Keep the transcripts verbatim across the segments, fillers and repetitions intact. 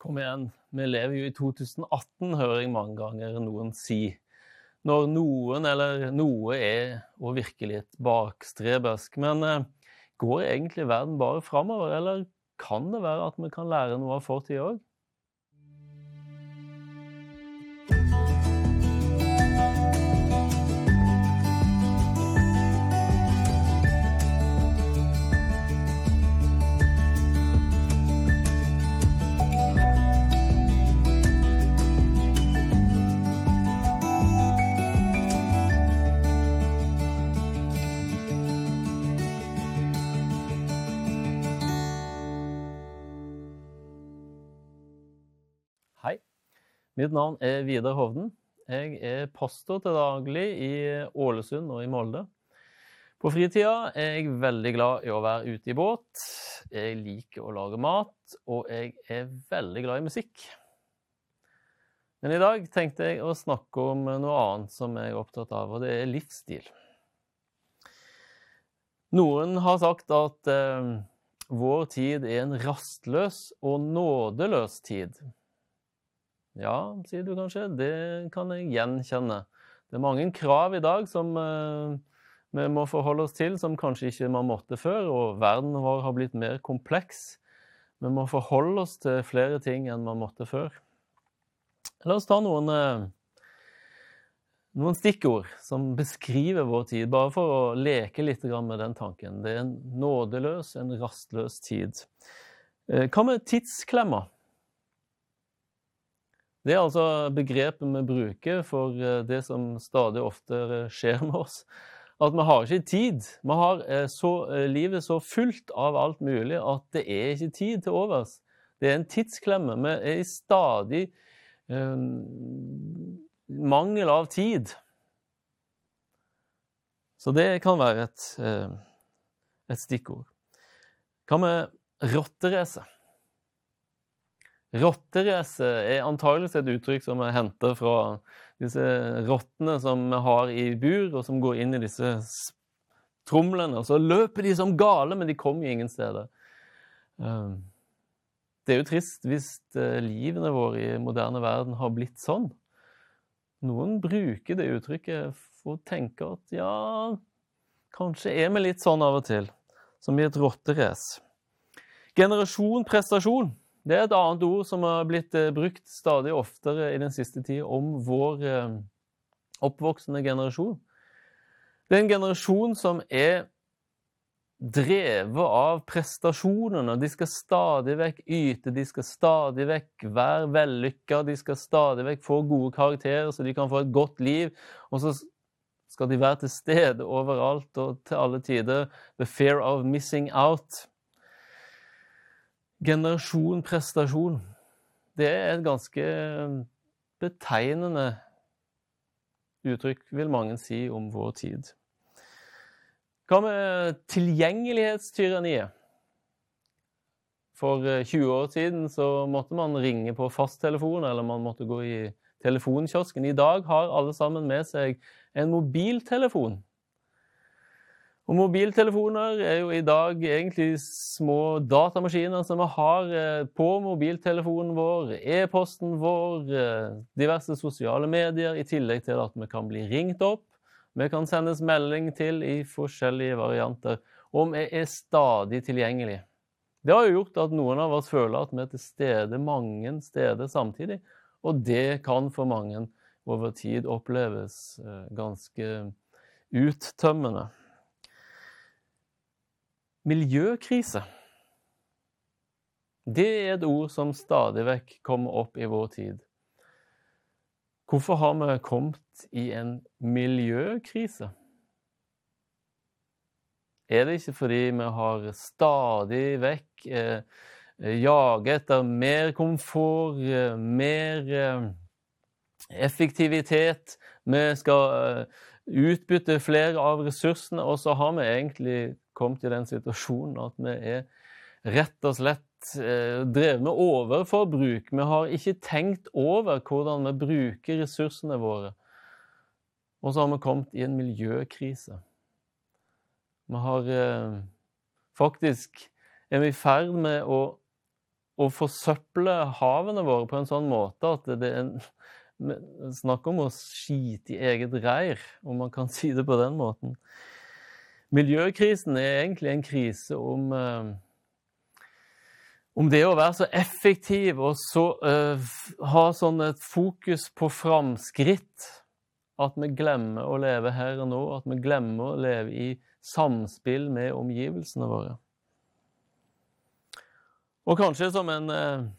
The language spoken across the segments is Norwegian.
Kom igjen, vi lever jo i to tusen atten, hører jeg mange ganger noen si. Når noen eller noe er å virke litt bakstrebersk. Men eh, går egentlig verden bare fremover, eller kan det være at vi kan lære noe av fortiden også? Hei, mitt navn er Vidar Hovden. Jeg er pastor til daglig i Ålesund og i Molde. På fritida er jeg veldig glad i å være ute i båt. Jeg liker å lage mat, og jeg er veldig glad i musikk. Men i dag tenkte jeg å snakke om noe annet som jeg er opptatt av, og det er livsstil. Noen har sagt at eh, vår tid er en rastløs og nådeløs tid. Ja, sier du kanskje, det kan jeg gjenkjenne. Det er mange krav i dag som eh, vi må forholde oss til, som kanskje ikke man måtte før, og verden vår har blitt mer kompleks. Vi må forholde oss til flere ting enn man måtte før. La oss ta noen, eh, noen stikkord som beskriver vår tid, bare for å leke litt med den tanken. Det er en nådeløs, en rastløs tid. Eh, hva med tidsklemma? Det er altså begrepet vi bruker for det som stadig oftere skjer med oss. At vi har ikke tid. Vi har så, livet så fullt av alt mulig at det er ikke tid til overs. Det er en tidsklemme. Vi er i stadig eh, mangel av tid. Så det kan være et, eh, et stikkord. Hva med rotterace? Rotterace er antageligvis et uttrykk som er hentet fra disse rottene som vi har i bur, og som går inn i disse tromlene, og så løper de som gale, men de kommer jo ingen steder. Det er jo trist hvis livene våre i moderne verden har blitt sånn. Noen bruker det uttrykket for å tenke at ja, kanskje er vi litt sånn av og til, som i et rotterace. Generasjon prestasjon. Det er et annet ord som har blitt brukt stadig oftere i den siste tiden om vår oppvoksende generasjon. Det er en generasjon som er drevet av prestasjonene. De skal stadig vekk yte, de skal stadig vekk være vellykket, de skal stadig vekk få gode karakterer så de kan få et godt liv, og så skal de være til stede overalt og til alle tider. The fear of missing out. Generasjon prestasjon, det er et ganske betegnende uttrykk, vil mange si, om vår tid. Hva med tilgjengelighetstyranniet? For tjue år siden så måtte man ringe på fasttelefon, eller man måtte gå i telefonkiosken. I dag har alle sammen med seg en mobiltelefon. Og mobiltelefoner er jo i dag egentlig små datamaskiner som vi har på mobiltelefonen vår, e-posten vår, diverse sosiale medier, i tillegg til at vi kan bli ringt opp. Vi kan sendes melding til i forskjellige varianter, og vi er stadig tilgjengelige. Det har jo gjort at noen av oss føler at vi er til stede mange steder samtidig, og det kan for mange over tid oppleves ganske uttømmende. Miljøkrise. Det er et ord som stadig vekk kommer opp i vår tid. Hvorfor har vi kommet i en miljøkrise? Er det ikke fordi vi har stadig vekk eh, jaget etter mer komfort, eh, mer eh, effektivitet, vi skal eh, utbytte flere av ressursene, og så har vi egentlig kommet i den situasjonen at vi er rett og slett eh, drevet med overforbruk. Vi har ikke tenkt over hvordan vi bruker ressursene våre. Og så har vi kommet i en miljøkrise. Vi har eh, faktisk er vi i ferd med å å forsøple havene våre på en sånn måte at det er snakk om å skite i eget reir, om man kan si det på den måten. Miljøkrisen er egentlig en krise om, uh, om det å være så effektiv og så, uh, ha sånn et fokus på framskritt, at vi glemmer å leve her og nå, at vi glemmer å leve i samspill med omgivelsene våre. Og kanskje som en... Uh,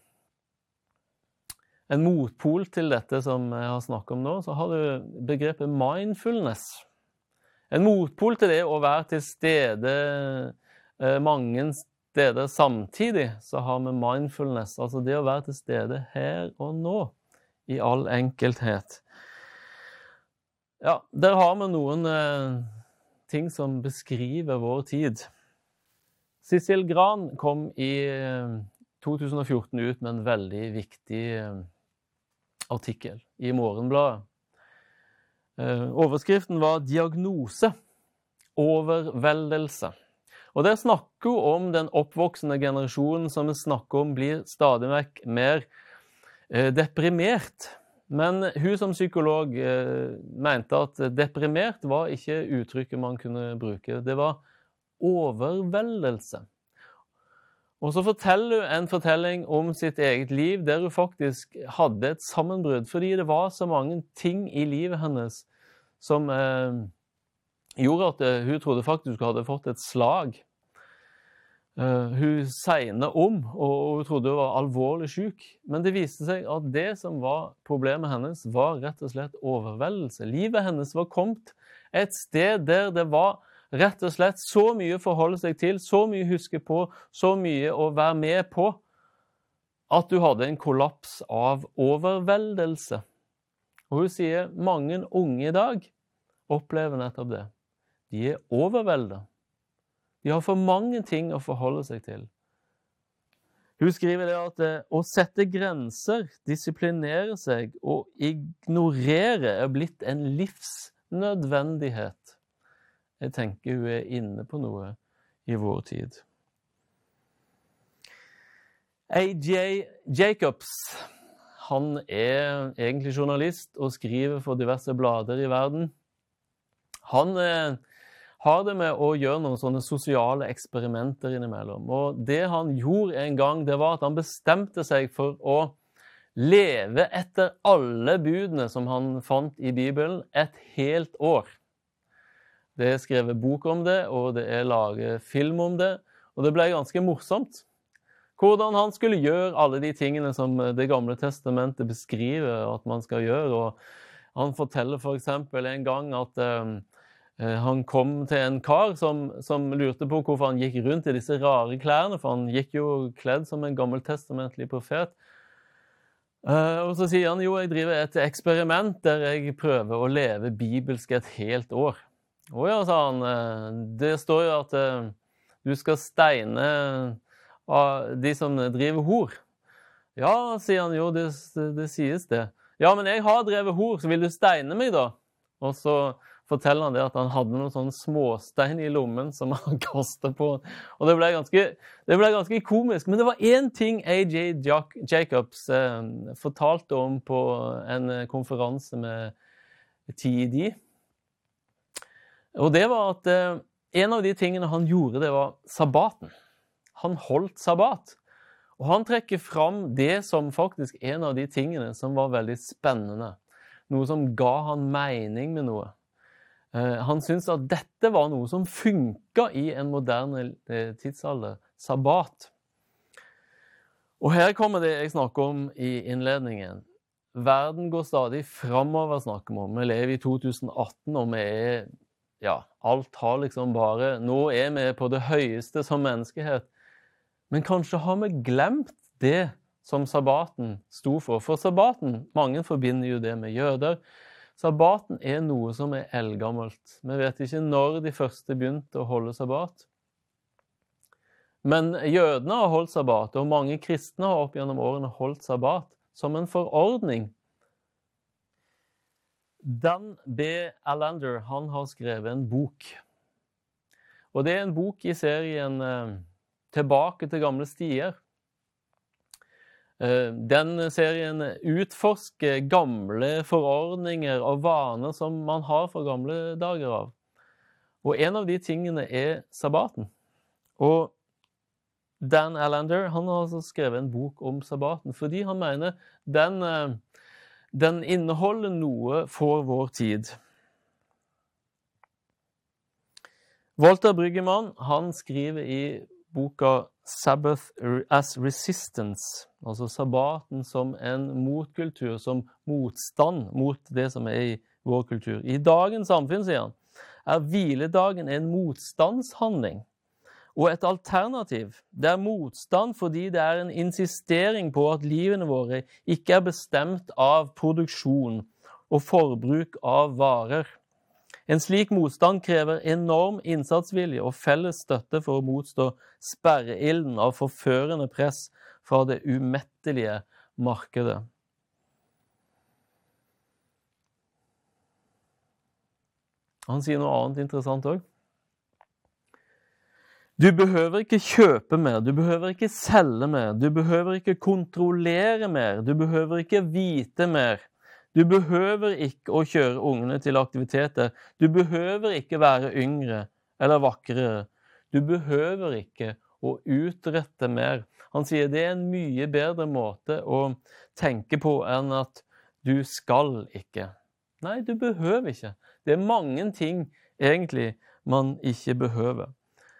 En motpol til dette som jeg har snakket om nå, så har du begrepet mindfulness. En motpol til det å være til stede eh, mange steder samtidig, så har vi mindfulness, altså det å være til stede her og nå, i all enkelthet. Ja, der har vi noen eh, ting som beskriver vår tid. Cecil Gran kom i eh, to tusen og fjorten ut med en veldig viktig eh, artikkel i Morgenbladet. Eh, overskriften var diagnose, overveldelse. Og det snakker jo om den oppvoksende generasjonen som vi snakker om blir stadig vekk mer eh, deprimert. Men hun som psykolog eh, mente at deprimert var ikke uttrykket man kunne bruke. Det var overveldelse. Og så forteller hun en fortelling om sitt eget liv, der hun faktisk hadde et sammenbrudd, fordi det var så mange ting i livet hennes som eh, gjorde at eh, hun trodde faktisk hun hadde fått et slag. Uh, hun segnet om, og hun trodde hun var alvorlig syk. Men det viste seg at det som var problemet hennes, var rett og slett overveldelse. Livet hennes var kommet et sted der det var rett og slett så mye å forholde seg til, så mye å huske på, så mye å være med på, at du hadde en kollaps av overveldelse. Og hun sier, mange unge i dag opplever nettopp det. De er overveldet. De har for mange ting å forholde seg til. Hun skriver det at å sette grenser, disiplinere seg og ignorere er blitt en livsnødvendighet. Jeg tenker hun er inne på noe i vår tid. A J Jacobs, han er egentlig journalist og skriver for diverse blader i verden. Han eh, har det med å gjøre noen sånne sosiale eksperimenter innimellom. Og det han gjorde en gang, det var at han bestemte seg for å leve etter alle budene som han fant i Bibelen et helt år. Det er skrevet bok om det, og det er laget film om det, og det ble ganske morsomt. Hvordan han skulle gjøre alle de tingene som det gamle testamentet beskriver at man skal gjøre. Og han forteller for eksempel en gang at um, han kom til en kar som, som lurte på hvorfor han gikk rundt i disse rare klærne, for han gikk jo kledd som en gammeltestamentlig profet. Uh, og så sier han, jo, jeg driver et eksperiment der jeg prøver å leve bibelsk et helt år. Å ja, sa han, det står jo at uh, du skal steine uh, de som driver hor. Ja, sier han, jo, det, det, det sies det. Ja, men jeg har drevet hor, så vil du steine meg da? Og så forteller han det at han hadde noen sånne småstein i lommen som han kastet på. Og det ble ganske, det ble ganske komisk. Men det var en ting A J Jacobs uh, fortalte om på en konferanse med T E D. Og det var at eh, en av de tingene han gjorde, det var sabbaten. Han holdt sabbat. Og han trekker fram det som faktisk en av de tingene som var veldig spennende. Noe som ga han mening med noe. Eh, han syntes at dette var noe som funket i en moderne eh, tidsalder. Sabbat. Og her kommer det jeg snakker om i innledningen. Verden går stadig fremover, snakker vi om. Vi lever i to tusen atten, og vi er... Ja, alt har liksom bare, nå er vi på det høyeste som menneskehet. Men kanskje har vi glemt det som sabbaten sto for. For sabbaten, mange forbinder jo det med jøder. Sabbaten er noe som er eldgammelt. Vi vet ikke når de første begynte å holde sabbat. Men jødene har holdt sabbat, og mange kristne har opp gjennom årene holdt sabbat som en forordning. Dan B. Allender, han har skrevet en bok. Og det er en bok i serien eh, Tilbake til gamle stier. Den serien utforsker gamle forordninger og vaner som man har fra gamle dager av. Og en av de tingene er sabbaten. Og Dan Allender, han har altså skrevet en bok om sabbaten, fordi han mener den, den inneholder noe for vår tid. Walter Brueggemann, han skriver i boka Sabbath as Resistance, altså sabbaten som en motkultur, som motstand mot det som er i vår kultur. I dagens samfunn, sier han, er hviledagen en motstandshandling og et alternativ. Det er motstand fordi det er en insistering på at livene våre ikke er bestemt av produksjon og forbruk av varer. En slik motstand krever enorm innsatsvilje og felles støtte for å motstå sperreilden av forførende press fra det umettelige markedet. Han sier noe annet interessant også. Du behøver ikke kjøpe mer, du behøver ikke selge mer, du behøver ikke kontrollere mer, du behøver ikke vite mer. Du behøver ikke å kjøre ungene til aktiviteter. Du behøver ikke være yngre eller vakrere. Du behøver ikke å utrette mer. Han sier det er en mye bedre måte å tenke på enn at du skal ikke. Nei, du behøver ikke. Det er mange ting egentlig man ikke behøver.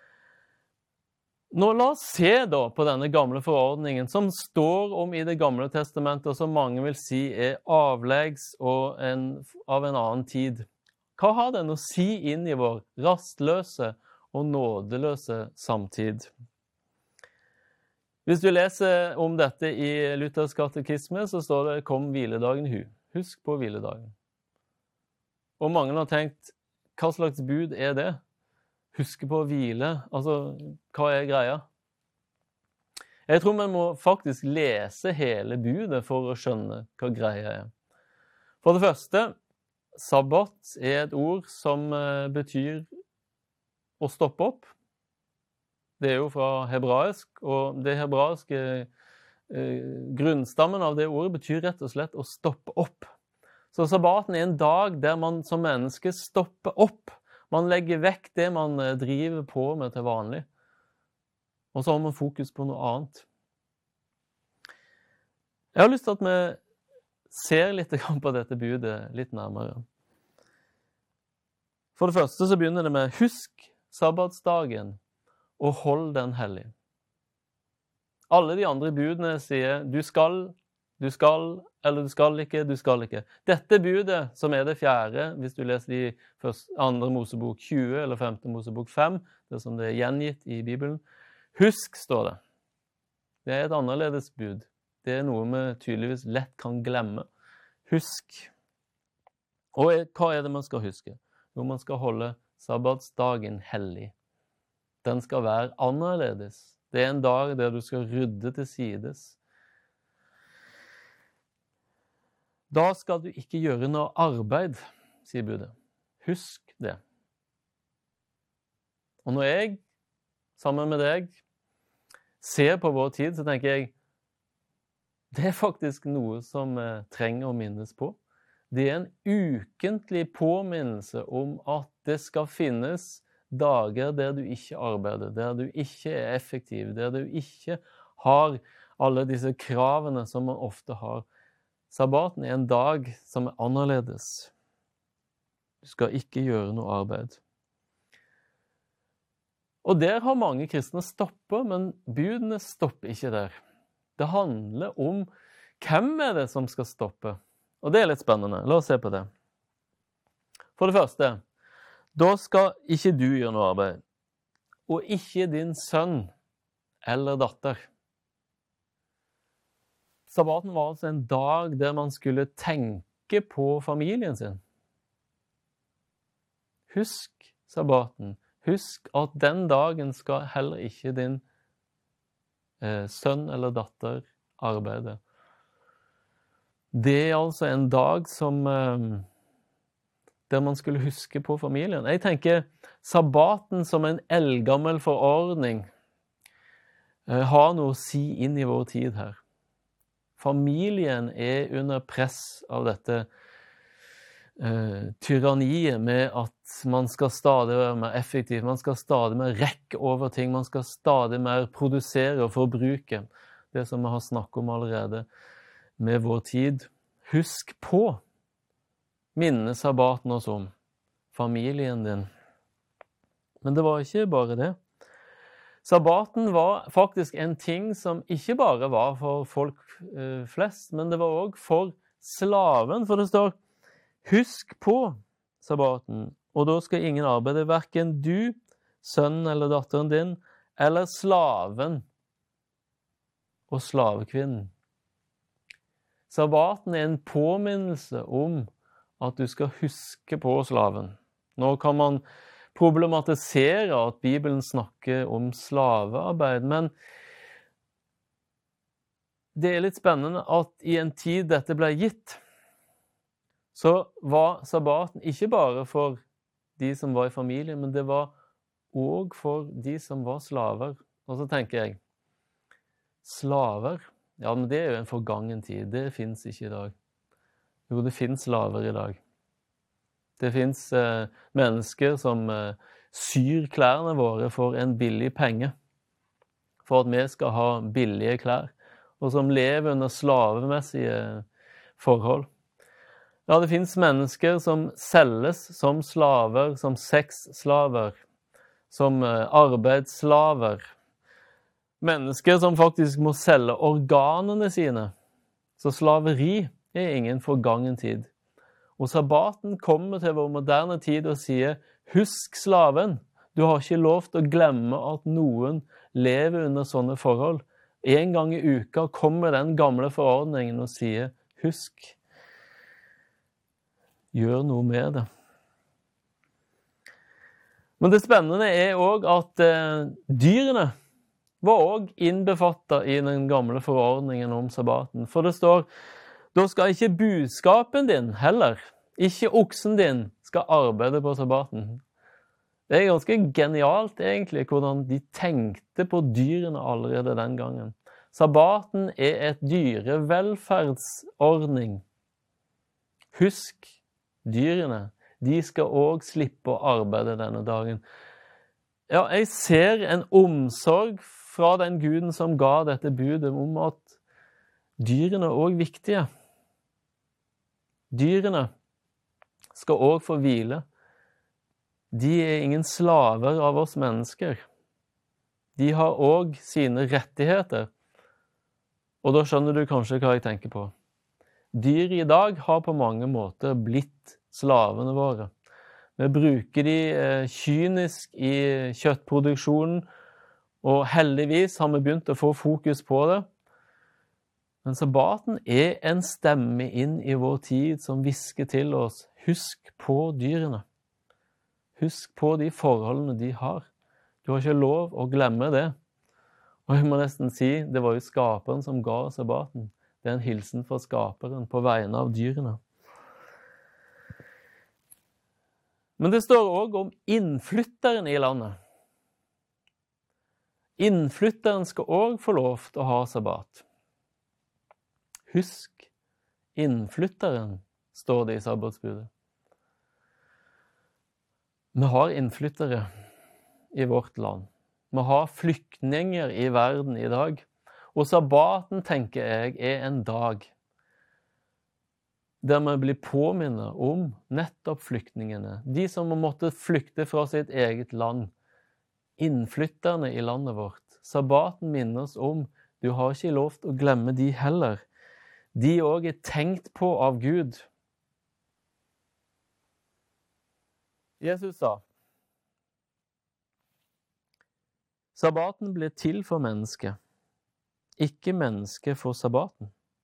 Nå la oss se da på denne gamle forordningen som står om i det gamle testamentet, og som mange vil si er avleggs og en, av en annen tid. Hva har den å si inn i vår rastløse og nådeløse samtid? Hvis du leser om dette i Luthers katekisme, så står det «Kom hviledagen hu». Husk på hviledagen. Og mange har tenkt, hva slags bud er det? Huske på å hvile, altså, hva er greia? Jeg tror vi må faktisk lese hele budet for å skjønne hva greia er. For det første, sabbat er et ord som betyr å stoppe opp. Det er jo fra hebraisk, og det hebraiske eh, grunnstammen av det ordet betyr rett og slett å stoppe opp. Så sabbaten er en dag der man som menneske stopper opp. Man legger vekk det man driver på med til vanlig. Og så har man fokus på noe annet. Jeg har lyst til at vi ser litt på dette budet litt nærmere. For det første så begynner det med «Husk sabbatsdagen og hold den hellig». Alle de andre budene sier «Du skal», «Du skal», eller «Du skal ikke», «Du skal ikke». Dette budet, som er det fjerde, hvis du leser de første, andre Mosebok tjue eller femte Mosebok fem, det som det er gjengitt i Bibelen, husk, står det. Det er et annerledes bud. Det er noe vi tydeligvis lett kan glemme. Husk. Og hva er det man skal huske? Jo, man skal holde sabbatsdagen hellig. Den skal være annerledes. Det er en dag der du skal rydde til sides. Da skal du ikke gjøre noe arbeid, sier budet. Husk det. Og når jeg, sammen med deg, ser på vår tid, så tenker jeg, det er faktisk noe som vi trenger å minnes på. Det er en ukentlig påminnelse om at det skal finnes dager der du ikke arbeider, der du ikke er effektiv, der du ikke har alle disse kravene som man ofte har. Sabbaten er en dag som er annerledes. Du skal ikke gjøre noe arbeid. Og der har mange kristne stoppet, men budene stopper ikke der. Det handler om hvem er det som skal stoppe. Og det er litt spennende. La oss se på det. For det første, da skal ikke du gjøre noe arbeid, og ikke din sønn eller datter. Sabbaten var altså en dag der man skulle tenke på familien sin. Husk sabbaten. Husk at den dagen skal heller ikke din eh, sønn eller datter arbeide. Det er altså en dag som, eh, der man skulle huske på familien. Jeg tenker sabbaten som en eldgammel forordning eh, har noe å si inn i vår tid her. Familien er under press av dette eh, tyranniet med at man skal stadig være mer effektiv, man skal stadig mer rekke over ting, man skal stadig mer produsere og forbruke. Det som vi har snakket om allerede med vår tid. Husk på, minne sabbaten oss om, familien din. Men det var ikke bare det. Sabbaten var faktisk en ting som ikke bare var for folk eh, flest, men det var også for slaven, for det står, husk på sabbaten, og da skal ingen arbeide, hverken du, sønnen eller datteren din, eller slaven og slavekvinnen. Sabbaten er en påminnelse om at du skal huske på slaven. Nå kan man problematisere at Bibelen snakker om slavearbeid, men det er litt spennende at i en tid dette ble gitt, så var sabbaten ikke bare for de som var i familien, men det var også for de som var slaver. Og så tenker jeg, slaver? Ja, men det er jo en forgangen tid. Det finnes ikke i dag. Jo, det finnes slaver i dag. Det finnes eh, mennesker som eh, syr klærne våre for en billig penge, for at vi skal ha billige klær, og som lever under slavemessige forhold. Ja, det finnes mennesker som selges som slaver, som sexslaver, som eh, arbeidsslaver. Mennesker som faktisk må selge organene sine. Så slaveri er ingen forgangen tid. Og sabbaten kommer til vår moderne tid og sier, husk slaven, du har ikke lov til å glemme at noen lever under sånne forhold. En gang i uka kommer den gamle forordningen og sier, husk, gjør noe med det. Men det spennende er også at eh, dyrene var også innbefattet i den gamle forordningen om sabbaten. For det står, da skal ikke buskapen din heller, ikke oksen din, skal arbeide på sabbaten. Det er ganske genialt egentlig, hvordan de tenkte på dyrene allerede den gangen. Sabbaten er et dyrevelferdsordning. Husk dyrene, de skal også slippe å arbeide denne dagen. Ja, jeg ser en omsorg fra den guden som ga dette budet om at dyrene er også viktige. Dyrene skal også få hvile. De er ingen slaver av oss mennesker. De har også sine rettigheter. Og da skjønner du kanskje hva jeg tenker på. Dyr i dag har på mange måter blitt slavene våre. Vi bruker de eh, kynisk i kjøttproduksjonen, og heldigvis har vi begynt å få fokus på det. Men sabbaten er en stemme inn i vår tid som visker til oss, husk på dyrene. Husk på de forholdene de har. Du har ikke lov å glemme det. Og jeg må nesten si, det var jo skaperen som ga sabbaten. Det er en hilsen fra skaperen på vegne av dyrene. Men det står også om innflytteren i landet. Innflytteren skal også få lov til å ha sabbat. Husk innflytteren, står det i sabbatsbudet. Vi har innflyttere i vårt land. Vi har flyktninger i verden i dag. Og sabbaten, tenker jeg, er en dag der vi blir påminnet om nettopp flyktningene. De som måtte flykte fra sitt eget land. Innflytterne i landet vårt. Sabbaten minner oss om, du har ikke lov til å glemme de heller. De også er tenkt på av Gud. Jesus sa, sabbaten ble til for mennesket, ikke mennesket for sabbaten.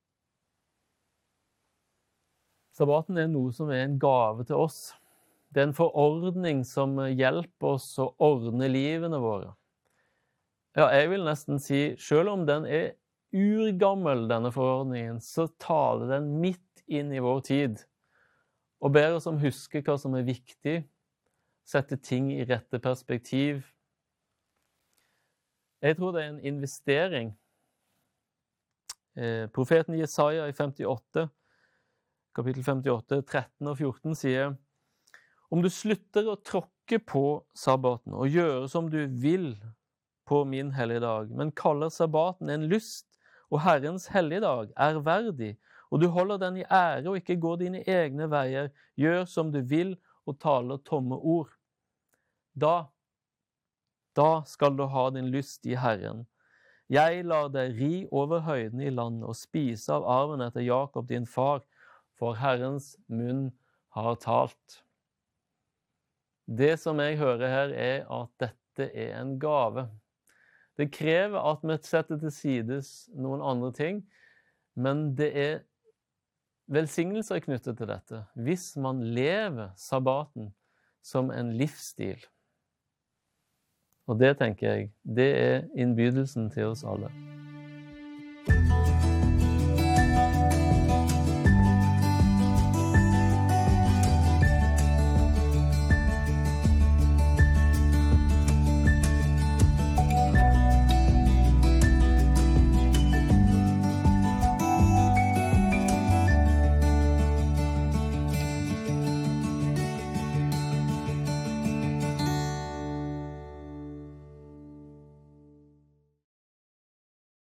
Sabbaten er noe som er en gave til oss. Det er en forordning som hjelper oss å ordne livene våre. Ja, jeg vil nesten si, selv om den er urgammel, denne forordningen, så taler den midt inn i vår tid, og ber oss om å huske hva som er viktig, sette ting i rette perspektiv. Jeg tror det er en investering Eh, profeten Jesaja i femtiåtte, kapittel femtiåtte, tretten og fjorten sier: Om du slutter å tråkke på sabbaten og gjøre som du vil på min hellige dag, men kaller sabbaten en lyst og Herrens hellige dag er verdig, og du holder den i ære og ikke går dine egne veier, gjør som du vil og taler tomme ord. Da, da skal du ha din lyst i Herren. Jeg lar deg ri over høydene i landet og spise av arven etter Jakob din far, for Herrens munn har talt. Det som jeg hører her er at dette er en gave. Det krever at vi setter til sides noen andre ting, men det er velsignelser knyttet til dette, hvis man lever sabbaten som en livsstil. Og det tenker jeg, det er innbydelsen til oss alle.